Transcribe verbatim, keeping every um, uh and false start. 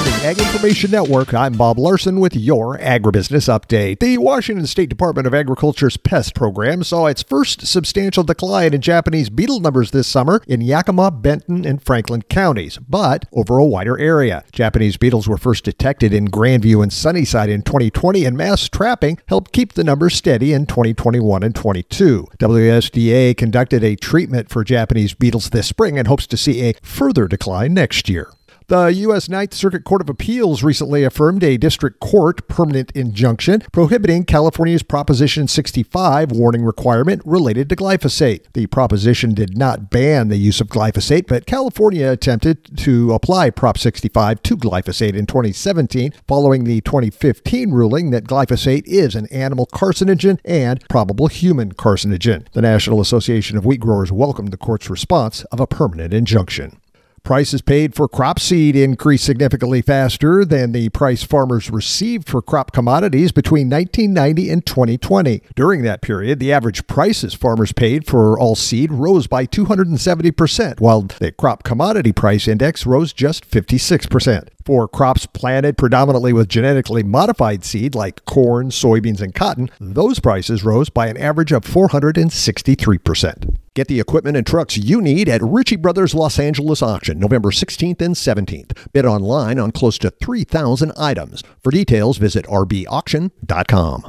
From the Ag Information Network, I'm Bob Larson with your Agribusiness Update. The Washington State Department of Agriculture's pest program saw its first substantial decline in Japanese beetle numbers this summer in Yakima, Benton, and Franklin counties, but over a wider area. Japanese beetles were first detected in Grandview and Sunnyside in twenty twenty, and mass trapping helped keep the numbers steady in twenty twenty-one and twenty-two. W S D A conducted a treatment for Japanese beetles this spring and hopes to see a further decline next year. The U S Ninth Circuit Court of Appeals recently affirmed a district court permanent injunction prohibiting California's Proposition sixty-five warning requirement related to glyphosate. The proposition did not ban the use of glyphosate, but California attempted to apply Prop sixty-five to glyphosate in twenty seventeen, following the twenty fifteen ruling that glyphosate is an animal carcinogen and probable human carcinogen. The National Association of Wheat Growers welcomed the court's response of a permanent injunction. Prices paid for crop seed increased significantly faster than the price farmers received for crop commodities between nineteen ninety and twenty twenty. During that period, the average prices farmers paid for all seed rose by two hundred seventy percent, while the crop commodity price index rose just fifty-six percent. For crops planted predominantly with genetically modified seed like corn, soybeans, and cotton, those prices rose by an average of four hundred sixty-three percent. Get the equipment and trucks you need at Ritchie Brothers Los Angeles Auction, November sixteenth and seventeenth. Bid online on close to three thousand items. For details, visit r b auction dot com.